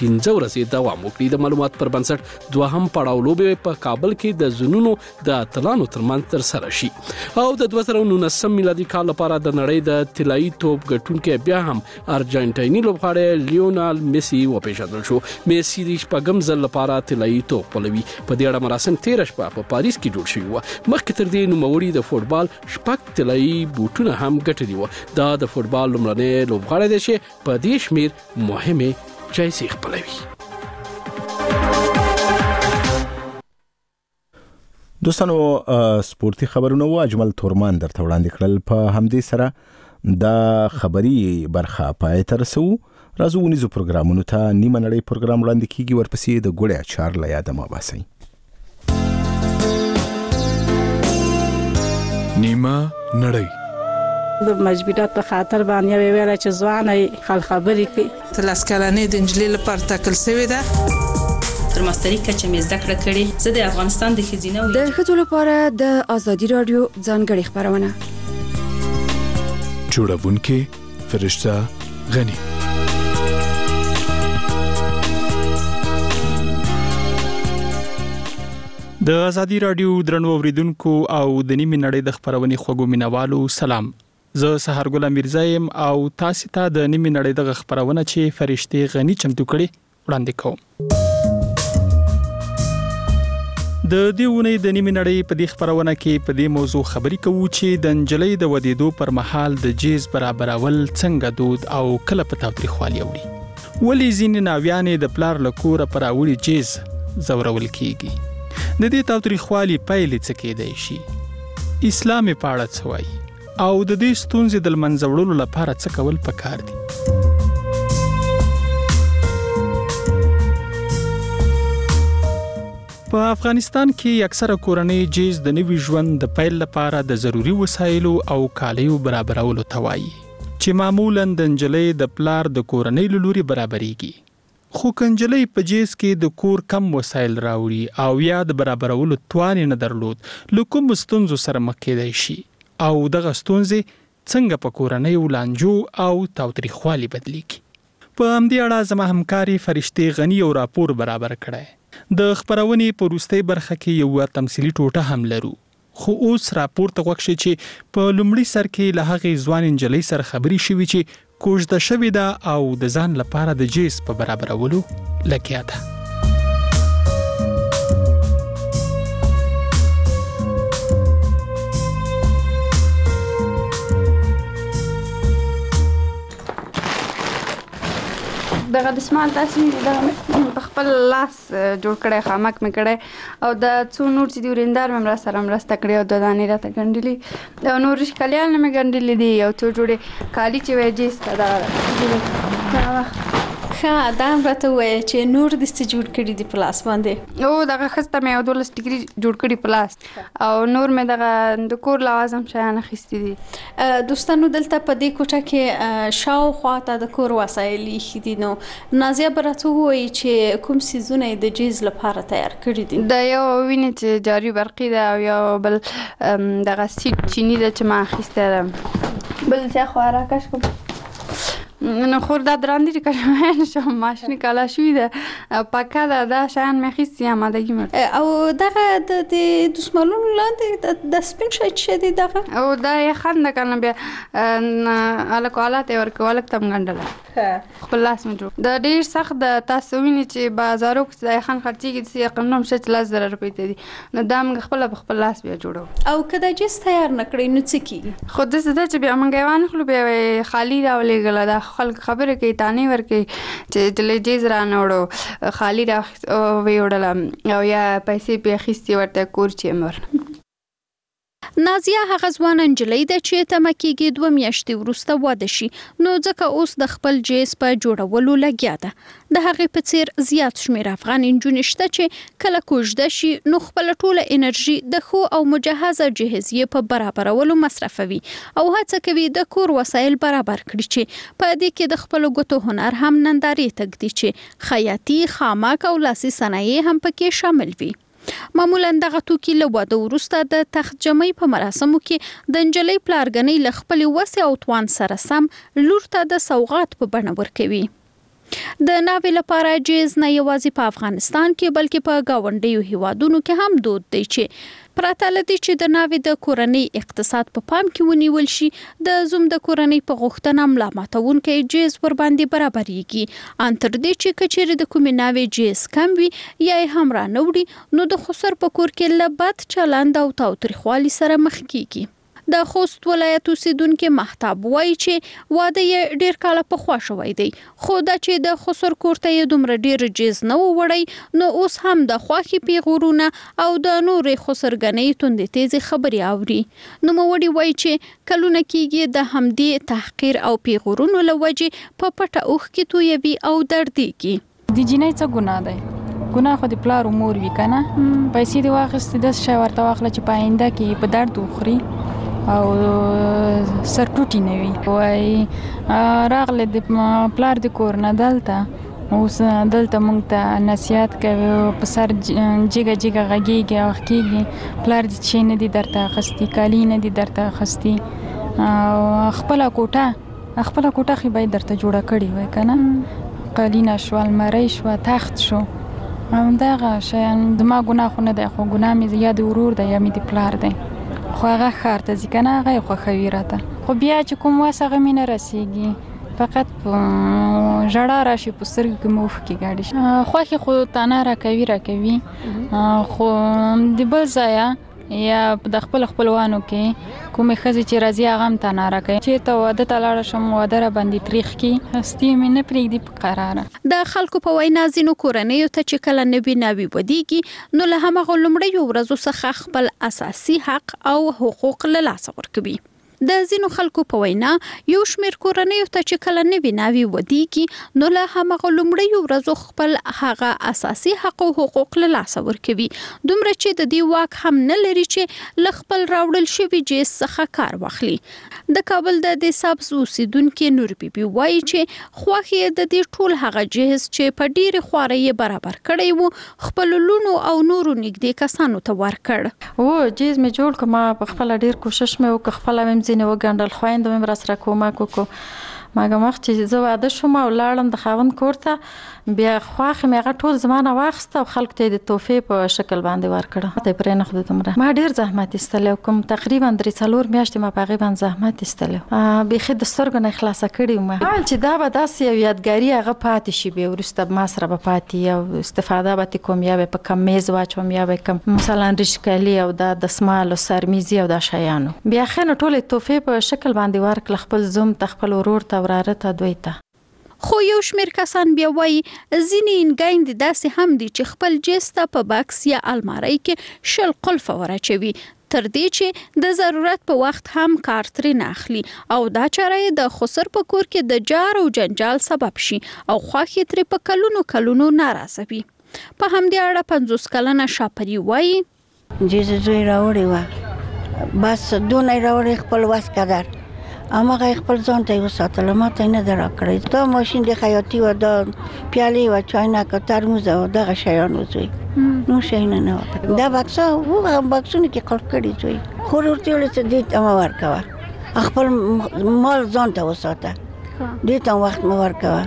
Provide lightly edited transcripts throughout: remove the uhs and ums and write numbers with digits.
15 ورځې دوام وکړي. د معلومات پر بنسټ دوهم پړاو لوبې په کابل کې د زونونو د اتلانو ترمنځ ترسره شي. او د 2019 میلادي کال لپاره د نړۍ د طلایي توپ ګټونکي بیا هم ارجنټایني لوبغاړی لیونال میسی وپېژندل شو. میسی د شپږم ځل لپاره طلایي توپ ولوي. په دې اړه مراسم 13 شپه په پاریس کې جوړ شوی و. مخکې تر دې نوموړي د فوټبال شپږ طلایي بوټونه هم ګټلي و. دا د فوټبال لومړنی لوبغاړی دی چې په دې شمیر مهمه جایزې خپلوي. دوستانو سپورتي خبرونه و اجمل تورمان درته وړاندې کړل. په همدې سره د خبري برخه پای ته رسو. راځو ونیزو پروګرامونو ته. نیمه نړۍ پروګرام وړاندې کیږي، ورپسې د ګوړې اچار له یاده ما باسي. نیمه نړۍ د مجبورات په خاطر باندې ویل چې ځواني خل خبرې کوي. تلاس کلانې د انجلۍ لپاره ټاکل شوې ده. تر ماستري کچه مې زده کړه کړې. زه د افغانستان د ښځینه د ښځو لپاره د ازادي رادیو ځانګړې خبرونه جوړونکې فرشته غنی. د ازادي رادیو درنو اوریدونکو او د نیمه نړۍ د خبرونې خوږو مینوالو سلام. زه سحرګل میرزایم او تاسو ته د نیمه نړۍ د خبرونه چې فرشته غنی چمتو کړي وړاندې کوم. د دیونه د نیمه نړۍ په دې خبرونه کې په دې موضوع خبرې کوو چې د انجلۍ د ودیدو پر مهال د جیز برابرول څنګه دود او کله په تاوتریخوالي وړي. ولې ځینې ناویانې د پلار لکوره پر اوړي جیز زورول کیږي. د دې تاوتریخوالي پایلې څه کېدای شي؟ اسلام په اړه څه وایي او د دې ستونزې د منځوړلو لپاره څه کول پکار دي؟ په افغانستان کې اکثره کورنۍ جیز د نوي ژوند د پیل لپاره د ضروري وسایلو او کالیو برابرولو ته وایي چې معمولاً د انجلۍ د پلار د کورنۍ له لوري برابرېږي. خو کنجلۍ په جیز کې د کور کم وسایل راوړي او یا د برابرولو توان نه درلود، له کوم ستونزو سره مخ کېدای شي او دغه ستونزې څنګه په کورنۍ ولانجو او تاوتریخوالي بدلیږي. په همدې اړه زما همکاري فرشته غنی یو راپور برابر کړی. د خبرونې په وروستۍ برخه کې یو تمثيلي ټوټه هم لرو. خو اوس راپور ته وښه چې په لومړي سر کې له هغې ځوان انجلۍ سره خبرې شوې چې کوژده شوې ده او د ځان لپاره د جیز په برابرولو لګیا ده. دغه دسمال تاسو د خپل لاس جوړ کړی خامک مې کړی او د څو نور چې دی ورندار مې سره مرسته کړې او د دانې راته ګنډلې او نور شکلیان مې ګنډلې دي او څو جوړې کالی چې وې جیسته دا دا راته وایي چې نور د څه جوړ کړي دي پلاس باندې. او دغه خسته مې او 12 ډیګري جوړ کړي پلاس او نور مې دغه د کور لوازم شیان اخیستي دي. دوستانو دلته په دې کوټه کې شاوخوا ته د کور وسایل ایښي دي. نو نازیه به راته ووایي چې کوم څیزونه د جیز لپاره تیار کړي دي. د یو وینې چې جاري برقي ده او یو بل دغه سیټ چینی ده چې ما اخیستی ده. بل څه خو راکش کوم نو خور دا دراندې کله نشم ماشین کالا شوی ده پاکه ده دا شان مې خېستی آمادګي مې او دغه د دسمالونو لاندې د سپین شي چې دی دغه او دا یې خند کنه بیا الکو حالات ورکول تم غندله خپل لاس مې جوړ د ډیر سخت د تاسو ویني چې بازارو کې د خان خرچيږي چې یقینم شت 1000 روپۍ ته دي نو دا موږ خپل لاس بیا جوړو او کله چې تیار نکړې نو څه کی خود څه چې بیا موږ یوان خپل بیا خالی راولېګل دا خلک خبره کوي تانی ورکي چې دلې جیز را نوړو خالی را ویوړل او یا پیسې په خېستي ورته کور چې امر. نازیه هغه ځوان انجلۍ ده چې تمه کېږي 2 میاشتې وروسته واده شي نو ځکه اوس د خپل جیز په جوړولو لګیا ده. د هغې په څیر زیات شمېر افغان نجونې شته چې کله کوژده شي نو خپله ټوله انرژي د ښو او مجهزه جهیزیې په برابرولو مصرفوي او هڅه کوي د کور وسایل برابر کړي چې په دې کې د خپلو ګوتو هنر هم نندارې تږدي چې خیاطي، خامک او لاسي صنایع هم پکې شامل وي. معمولا دغه توکي له واده وروسته د تخت جمعي په مراسمو کې د نجلۍ پلارګنۍ له خپلې وسې او توان سره سم لور ته د سوغات په بڼه ورکوي. د ناوې لپاره جیز نه یوازې په افغانستان کې بلکې په گاونډیو هیوادونو کې هم دود دی چې پراته لدی چې د ناوې د کورنۍ اقتصاد په پام کې ونیول شي د زوم د کورنۍ په غوښتنه ملا ماتونکي جیز ور باندې برابرېږي ان تر دې چې کچېرې د کومې ناوې جیز کم وي یا یې هم را نه وړي نو د خسر په کور کې له بد چلند او تاوتریخوالي سره مخ کیږي. د خوست ولایت اوسیدونکو مهتاب وایي چې واده یې ډیر کال پخوا شوی دی خو دا چې د خسر کور ته یې دومره ډیر جیز نه وړي نو اوس هم د خواخي پیغورونه او د نورې خسرګنۍ توندې تیزي خبري اوري. نو موړي وایي چې کلونه کېږي د همدې تحقیر او پیغورونو لوجې په پټه اوخ کې تویوي او دردېږي. د جنۍ څه ګناه ده؟ ګناه خو د پلار امور وی کنه پیسې دی واخستې د شی ورته واخله چې پاینده کې په درد وخوري او سر ټوټی نه وي وای راغله د پلار د کور نه دلته اوس دلته مونږ ته نصیحت کوي په سر جګه جګه غږیږي او کېږي پلار دې چې نه دي درته اخستي کالی نه دي درته اخستي خپل کوټه خو باید درته جوړه کړي وای کنه قالینه شو الماری شو تخت شو همدغه شیان د ما ګناه خو نه دی خو ګناه مې یا د ورور دی یا مې د پلار دی خو هغه ښار ته ځي که نه هغه یې خوښوي راته خو بیا چې کوم وس هغه مې نه رسېږي فقط ژړا راشي په سترګو کې مې اوښکې ګاډي شي خوښې خو تانه راکوي خو د بل ځایه یا د خپلوانو کې کومې ښځې چې راځي هغه هم تانه راکوي چېرته واده ته لاړه شم واده را باندې تریخ کړي هستي مې نه پرېږدي په قراره. د خلکو په وینا ځینو کورنیو ته چې کله نوي ودیږي نو له همغه لومړیو ورځو څخه خپل اساسي حق او حقوق له لاسه ورکوي. د ځینو خلکو په وینا یو شمېر کورنیو ته چې کله نوي ودیږي نو له همغه لومړیو ورځو خپل هغه اساسي حق او حقوق له لاسه ورکوي دومره چې د دې واک هم نه لري چې له خپل راوړل شوي جیز څخه کار واخلي. د کابل د دې سبز اوسیدونکو نور بیبي وایي چې خوښ د دې ټول هغه جیز چې په ډیره خواري برابر کړی وو خپل لونو او نورو نږدې کسانو ته ورکړ. جیز مې جوړ کما په خپل ډیر کوشش مې وکړ خپل مې ځینې وګڼل خویندو مې راسره کومک وکړو ماګه مخ چې زه واده شوم او لاړم د خاوند کور ته بیا خواخې مې هغه ټول زمانه واخیسته او خلکو ته د تحفې په شکل باندې ورکړه ته پرې نه خو دومره ما ډېر زحمت ایستلی کوم تقریبا 3-4 میاشتې ما په هغې باندې زحمت ایستلی بیخي د سترګو نه خلاصه کړي وم چې دا به داسې یو یادګاري هغه پاتې شي بیا وروسته ما سره به پاتې او استفاده به ترې کوم یا به په کم میز واچوم یا به کم مثلا ریشکالي او دا دسمال او سرمیزي او دا شیانو بیا خې نو ټولې تحفې په شکل باندې ورکړه خپل زوم ته خپل ورور ته وراره ته دوی ته. خو یو شمیر کسان بیا وایي ځینې انګایندې داسې هم دي چې خپل جیز ته په بکس یا الماری کې شل قلفه ورچوي تر دې چې د ضرورت په وخت هم کار ترې نه اخلي او دا چاره یې د خسر په کور کې د جار او جنجال سبب شي او خوښې ترې په کلونو ناراضوي. په همدې اړه 50 کلنه شاپري وایي جیز زوی راوړی وه بس دونه یې راوړی خپل وس قدر امغه خپل ځان ته وساتله ما ته نه درا کړی دا ماشین د خیاطي و دا پیالې و چاینک ترموز و دغه شیان وځي نو شي نه دا بکسه وغه بکسونه کې قلف کړی زوی خو ورته ولې دې ته ورکوه خپل مال ځان ته وساته دې ته وخت مو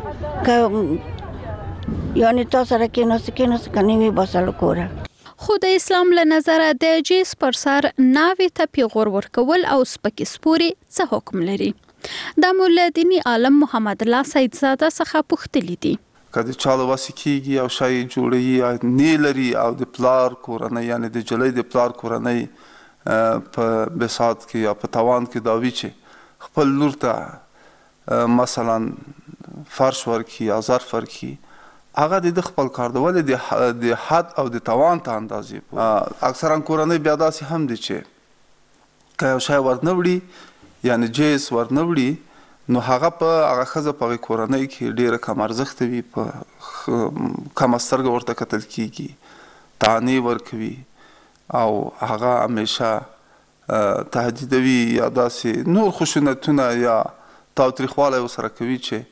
ورکوه یعنی تاسو سره کې نو کني وي بسل کوره. خو د اسلام له نظره د جیز پر سر ناوې ته پیغور ورکول او سپکې سپورې څه حکم لري. د مولا دیني عالم محمد الله سید زاده څخه پوښتلي دي کله چاله واسي کیږي او شای جوړي نه لري او د پلار کورنۍ یعنی د جلې د پلار کورنۍ په بساط کې یا په توان کې دا وی چې خپل لور ته مثلا فرش ورکی یا ظرف ورکی هغه د خپل کار د ولې د حد او د توان ته اندازې اکثرا کورنۍ بیا داسې هم دي چې که یو شی ورنوړي یعنی جیز ورنوړي نو هغه په هغه ښځه په هغې کورنۍ کې ډېره کم ارزښته وي په کمه سترګه ورته کتل کېږي طعنې ورکوي او هغه همیشه تهدیدوي یا داسې نور خشونتونه یا تاوتریخوالی ورسره کوي چې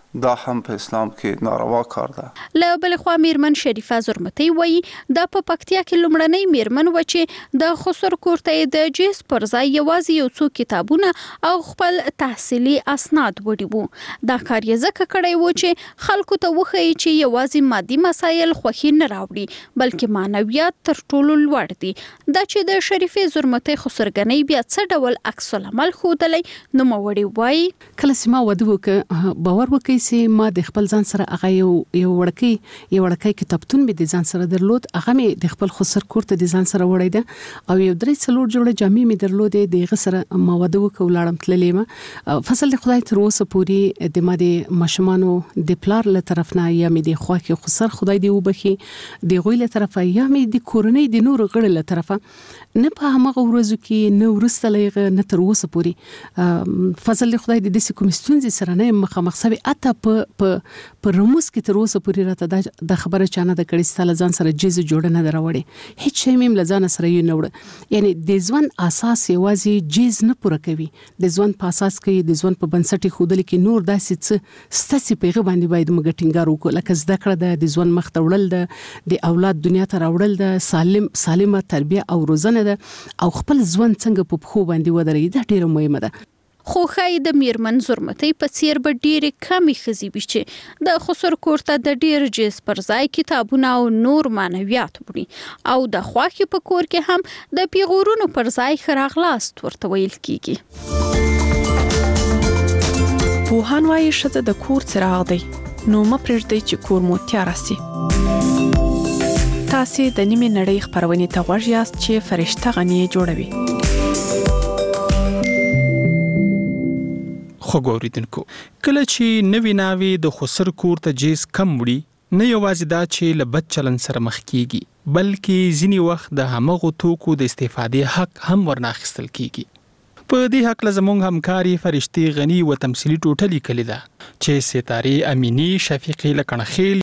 دا هم په اسلام کې ناروا کار ده. له بل خوا میرمن شریفه زرمتی وایي د په پکتیا کې لومړنۍ میرمن و چې د خسر کورته د جیز پر ځای یوازې یو څو کتابونه او خپل تحصیلي اسناد وړي وو. دا کار یې ځکه کړی و چې خلکو ته وښیي چې یوازې مادي مسایل خوښي نه راوړي بلکې معنویات تر ټولو لوړ دي. دا چې د شریفې زرمتی خسرګنۍ بیا څه ډول عکس العمل ښودلی نو موړي وایي کله چې ما واده وکړ باور وکړئ چې ما د خپل ځان سره هغه یو وړکی کتابتون مې د ځان سره درلود. هغه مې د خپل خسر کور ته د ځان سره وړی ده او یو 3-4 جوړه جامې مې درلودې. دغه سره ما واده وکړ لاړم تللې ما فصل د خدای تر اوسه پورې د ما د ماشومانو د پلار له طرف نه یا مې د خواخي خسر خدای دی وبخي د غوی له طرفه یا مې د کورنۍ د نور غړي له طرفه نه په هغه ورځو کې نه ورسته لغه نه تر اوسه پورې فضل د خدای د دې کوم ستونزې سره نه مخامخ سوي اته په رموز کې تر اوسه پورې راته د خبره چانه د کړي ستاله ځان سره جیز جوړ نه دراوړي هیڅ شی مې لزان سره یې نه وړ. یعنی د ځوان اساس یوازې جیز نه پوره کوي د ځوان په اساس کې د ځوان په بنسټ خودل کې نور داسې څه ستاسي پیغه باندې باید موږ ټینګار وکړو لکه زده کړه د ځوان مخ ته وړل د اولاد دنیا ته راوړل د سالمه تربیه او روزنه ده او خپل ځوان څنګه په خو باندې ودرېږي دا ډیره مهمه ده. خو خای د میرمن زرمتی په څیر به ډېرې کمی ښځې وي چې د خسر کورته د ډېر جیز پر ځای کتابونه او نور معنویات وړي او د خواښې په کور کې هم د پیغورونو پر ځای ښه راغلاست ورته ویل کیږي. پوهان وايي ښځه د کور څراغ دی نو مه پرېږدئ چې کور مو تیاره سي. تاسې د نیمې نړۍ خپرونې ته غوږ یاست چې فرشته غني جوړوي. خو ګوریدونکو کله چې نوی ناوی د خسر کور ته جیز کم وړي نه یوازې دا چې له بد چلن سره مخ کیږي بلکې ځینی وخت د همغو توکو د استفادې حق هم ورناخیستل کیږي. په دې حق لزمونږ همکاري فرشتي غني و تمثيلي ټوټه لیکلې ده چې ستاره اميني شفيقي لکنخيل